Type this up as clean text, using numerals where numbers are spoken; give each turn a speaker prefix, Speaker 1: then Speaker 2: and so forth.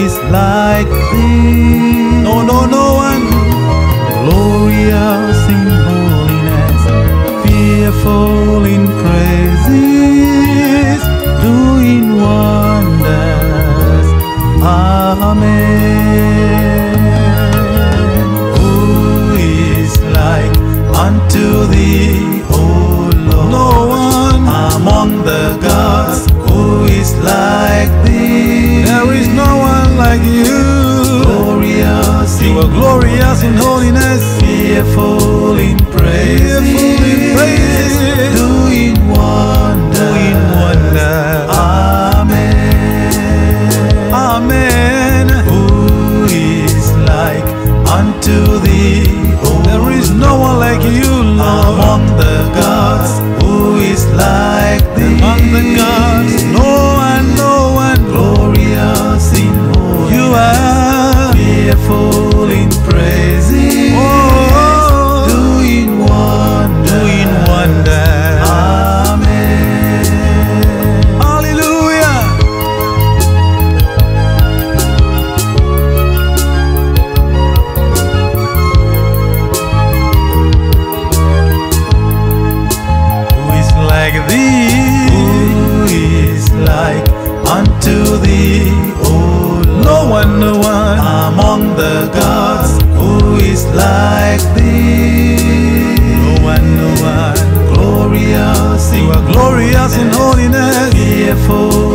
Speaker 1: is like thee?
Speaker 2: No one.
Speaker 1: Glorious in holiness, fearful in praises, doing wonders. Amen. Who is like unto thee, O Lord?
Speaker 2: No one.
Speaker 1: Among the gods, who is like thee?
Speaker 2: There is no one like you.
Speaker 1: Glorious,
Speaker 2: You are glorious in holiness,
Speaker 1: fearful in praises, doing wonders. Amen.
Speaker 2: Amen.
Speaker 1: Who is like unto thee, O
Speaker 2: There is no one like you, Lord.
Speaker 1: among the gods, who is like thee?
Speaker 2: Among the gods, no one.
Speaker 1: Glorious in holiness,
Speaker 2: You are.
Speaker 1: fearful in praises,
Speaker 2: Oh,
Speaker 1: doing wonders.
Speaker 2: doing wonders.
Speaker 1: Amen.
Speaker 2: Hallelujah. Who is like thee?
Speaker 1: Who is like unto thee, O
Speaker 2: No
Speaker 1: Lord?
Speaker 2: one.
Speaker 1: Among the gods, who is like thee?
Speaker 2: No one.
Speaker 1: Glorious
Speaker 2: You are glorious in holiness,
Speaker 1: fearful